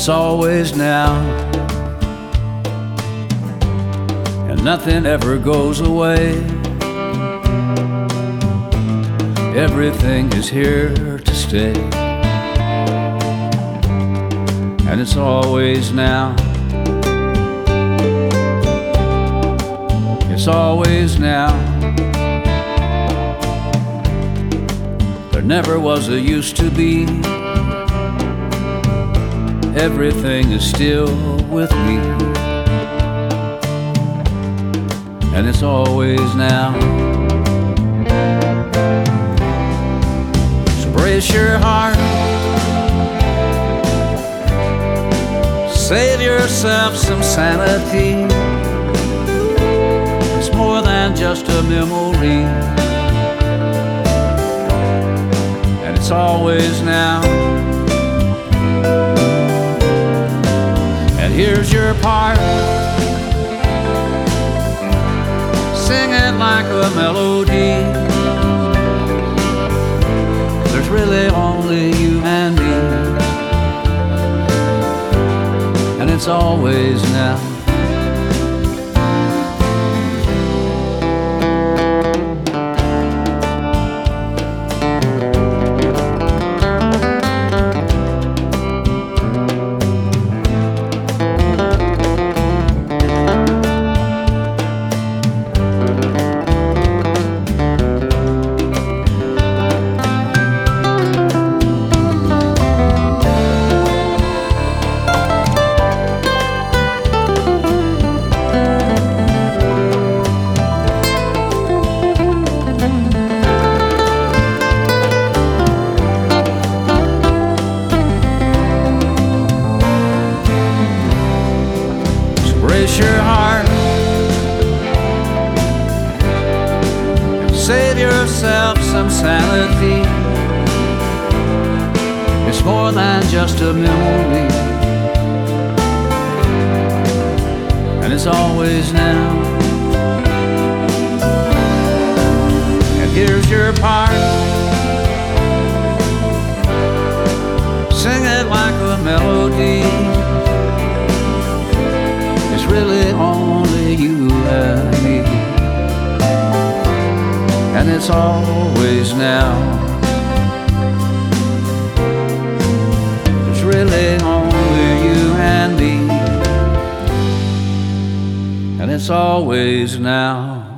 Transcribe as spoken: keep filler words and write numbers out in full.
it's always now, and nothing ever goes away. Everything is here to stay, and it's always now, it's always now. There never was a used to be. Everything is still with me, and it's always now. So brace your heart, save yourself some sanity. It's more than just a memory, and it's always now. And here's your part, sing it like a melody. There's really only you and me, and it's always now. Brace your heart, save yourself some sanity. It's more than just a memory, and it's always now. And here's your part, sing it like a melody. It's really only you and me, and it's always now. It's really only you and me, and it's always now.